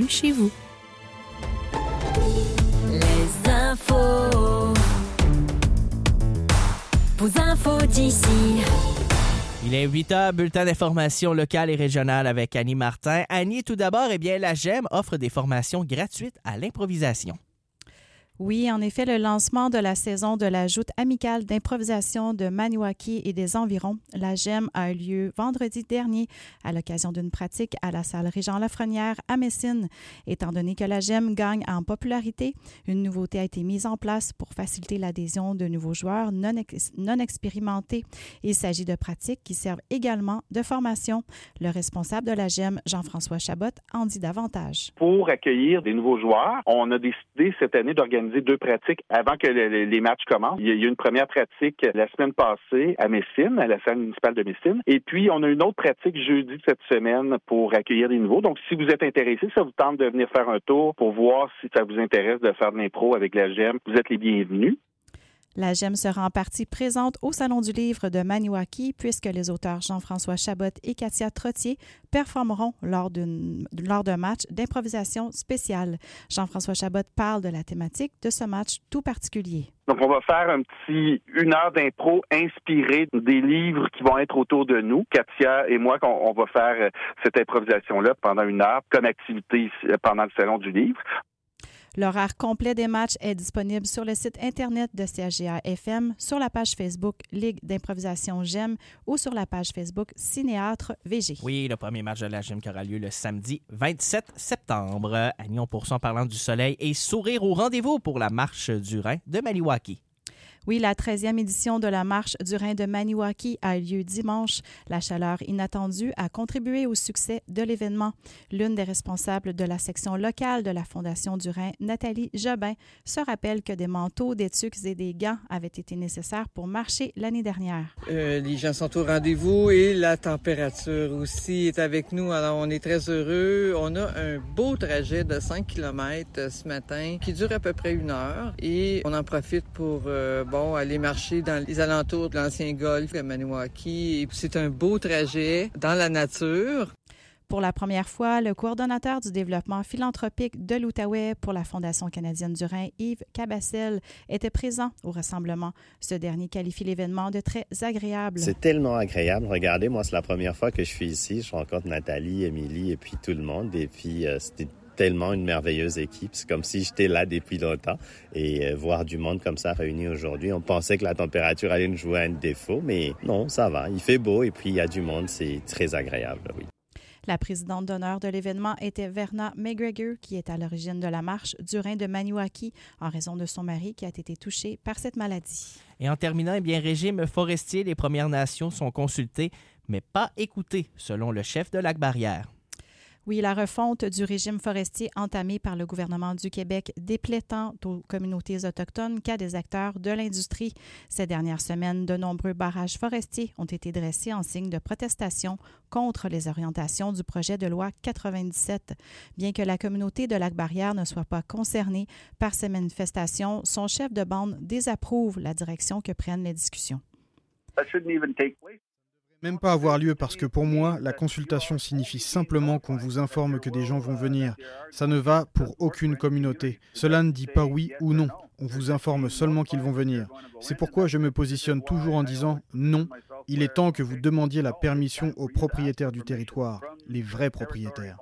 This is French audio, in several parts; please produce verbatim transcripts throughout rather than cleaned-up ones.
bienvenue chez vous. Les infos. Vos infos d'ici. Il est huit heures, bulletin d'information locale et régionale avec Annie Martin. Annie, tout d'abord, eh bien, la G E M offre des formations gratuites à l'improvisation. Oui, en effet, le lancement de la saison de la joute amicale d'improvisation de Maniwaki et des environs, la G E M, a eu lieu vendredi dernier à l'occasion d'une pratique à la salle Régent-Lafrenière à Messine. Étant donné que la G E M gagne en popularité, une nouveauté a été mise en place pour faciliter l'adhésion de nouveaux joueurs non, ex- non expérimentés. Il s'agit de pratiques qui servent également de formation. Le responsable de la G E M, Jean-François Chabot, en dit davantage. Pour accueillir des nouveaux joueurs, on a décidé cette année d'organiser deux pratiques avant que le, les matchs commencent. Il y a eu une première pratique la semaine passée à Messine, à la salle municipale de Messine. Et puis, on a une autre pratique jeudi cette semaine pour accueillir des nouveaux. Donc, si vous êtes intéressé, ça vous tente de venir faire un tour pour voir si ça vous intéresse de faire de l'impro avec la G E M, vous êtes les bienvenus. La G E M sera en partie présente au Salon du livre de Maniwaki puisque les auteurs Jean-François Chabot et Katia Trottier performeront lors, d'une, lors d'un match d'improvisation spécial. Jean-François Chabot parle de la thématique de ce match tout particulier. Donc, on va faire un petit une heure d'impro inspirée des livres qui vont être autour de nous. Katia et moi, on, on va faire cette improvisation-là pendant une heure comme activité pendant le Salon du livre. L'horaire complet des matchs est disponible sur le site Internet de C H G A F M, sur la page Facebook Ligue d'improvisation G E M ou sur la page Facebook Cinéâtre V G. Oui, le premier match de la G E M qui aura lieu le samedi vingt-sept septembre. Annie, on poursuit en parlant du soleil et sourire au rendez-vous pour la marche du Rhin de Maniwaki. Oui, la treizième édition de la Marche du Rhin de Maniwaki a eu lieu dimanche. La chaleur inattendue a contribué au succès de l'événement. L'une des responsables de la section locale de la Fondation du Rhin, Nathalie Jobin, se rappelle que des manteaux, des tuques et des gants avaient été nécessaires pour marcher l'année dernière. Euh, les gens sont au rendez-vous et la température aussi est avec nous. Alors, on est très heureux. On a un beau trajet de cinq kilomètres ce matin qui dure à peu près une heure et on en profite pour... Euh, Bon, aller marcher dans les alentours de l'ancien golfe de Maniwaki. Et c'est un beau trajet dans la nature. Pour la première fois, le coordonnateur du développement philanthropique de l'Outaouais pour la Fondation canadienne du Rhin, Yves Cabassel, était présent au rassemblement. Ce dernier qualifie l'événement de très agréable. C'est tellement agréable. Regardez, moi, c'est la première fois que je suis ici. Je rencontre Nathalie, Émilie et puis tout le monde. Et puis, euh, c'était tellement une merveilleuse équipe. C'est comme si j'étais là depuis longtemps et euh, voir du monde comme ça réuni aujourd'hui. On pensait que la température allait nous jouer un défaut, mais non, ça va. Il fait beau et puis il y a du monde. C'est très agréable, oui. La présidente d'honneur de l'événement était Verna McGregor, qui est à l'origine de la marche du Rhin de Maniwaki en raison de son mari qui a été touché par cette maladie. Et en terminant, eh bien, régime forestier, les Premières Nations sont consultées, mais pas écoutées, selon le chef de Lac-Barrière. Oui, la refonte du régime forestier entamée par le gouvernement du Québec déplaît tant aux communautés autochtones qu'à des acteurs de l'industrie. Ces dernières semaines, de nombreux barrages forestiers ont été dressés en signe de protestation contre les orientations du projet de loi quatre-vingt-dix-sept. Bien que la communauté de Lac-Barrière ne soit pas concernée par ces manifestations, son chef de bande désapprouve la direction que prennent les discussions. That shouldn't even take place. Même pas avoir lieu parce que pour moi, la consultation signifie simplement qu'on vous informe que des gens vont venir. Ça ne va pour aucune communauté. Cela ne dit pas oui ou non. On vous informe seulement qu'ils vont venir. C'est pourquoi je me positionne toujours en disant non. Il est temps que vous demandiez la permission aux propriétaires du territoire, les vrais propriétaires.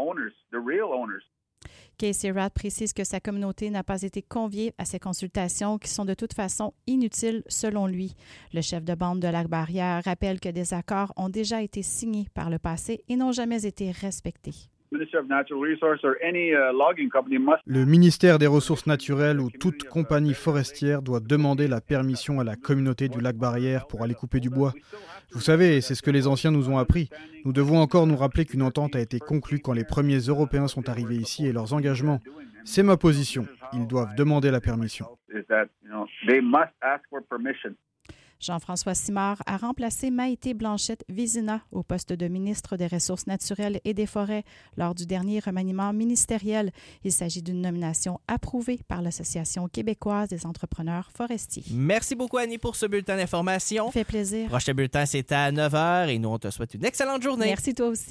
Casey Ratt précise que sa communauté n'a pas été conviée à ces consultations qui sont de toute façon inutiles selon lui. Le chef de bande de Lac-Barrière rappelle que des accords ont déjà été signés par le passé et n'ont jamais été respectés. Le ministère des Ressources naturelles ou toute compagnie forestière doit demander la permission à la communauté du Lac-Barrière pour aller couper du bois. Vous savez, c'est ce que les anciens nous ont appris. Nous devons encore nous rappeler qu'une entente a été conclue quand les premiers Européens sont arrivés ici et leurs engagements. C'est ma position. Ils doivent demander la permission. Jean-François Simard a remplacé Maïté Blanchette-Vizina au poste de ministre des Ressources naturelles et des Forêts lors du dernier remaniement ministériel. Il s'agit d'une nomination approuvée par l'Association québécoise des entrepreneurs forestiers. Merci beaucoup, Annie, pour ce bulletin d'information. Ça fait plaisir. Prochain bulletin, c'est à neuf heures et nous, on te souhaite une excellente journée. Merci, toi aussi.